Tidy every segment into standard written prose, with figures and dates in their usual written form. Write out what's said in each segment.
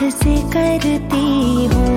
तुझसे करती हूँ।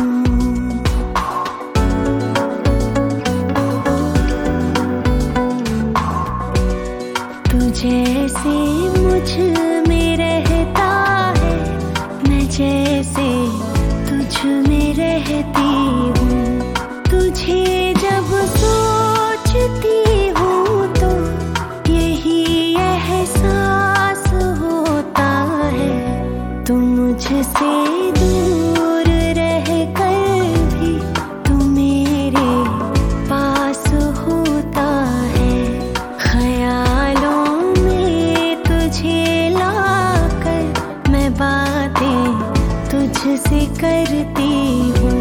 तू जैसे मुझ में रहता है, मैं जैसे तुझ में रहती हूँ। तुझे जब सोचती हूँ तो यही एहसास होता है। तू मुझसे दूर रह कर भी तू मेरे पास होता है। ख्यालों में तुझे लाकर मैं बातें तुझसे करती हूँ।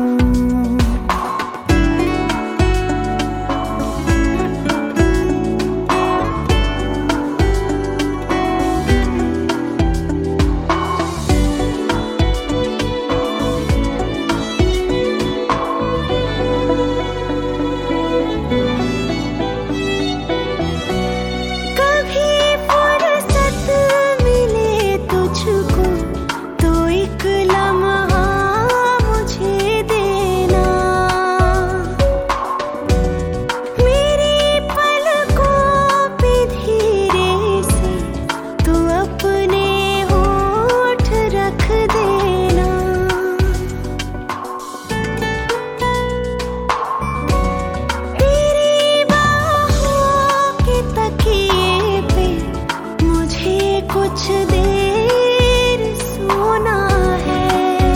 कुछ देर सोना है,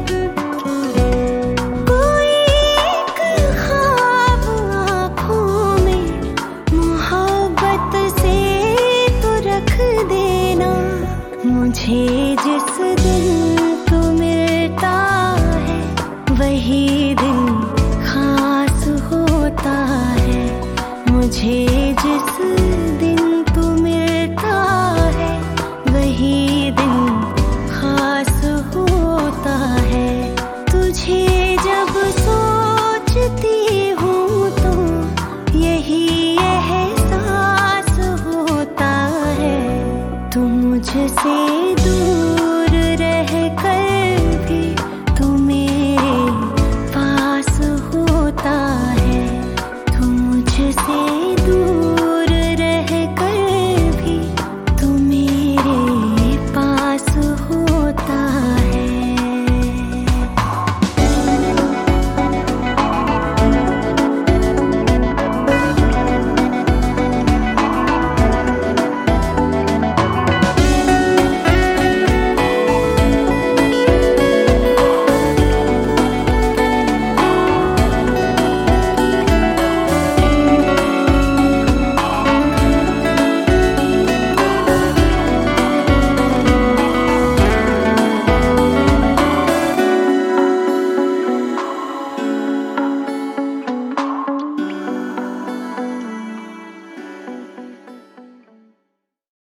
कोई एक ख्वाब आँखों में मोहब्बत से तो रख देना। मुझे जिस दिन तू मिलता है वही दिन खास होता है। मुझे जिस दिन तू मिलता है वही दिन खास होता है। तुझे जब सोचती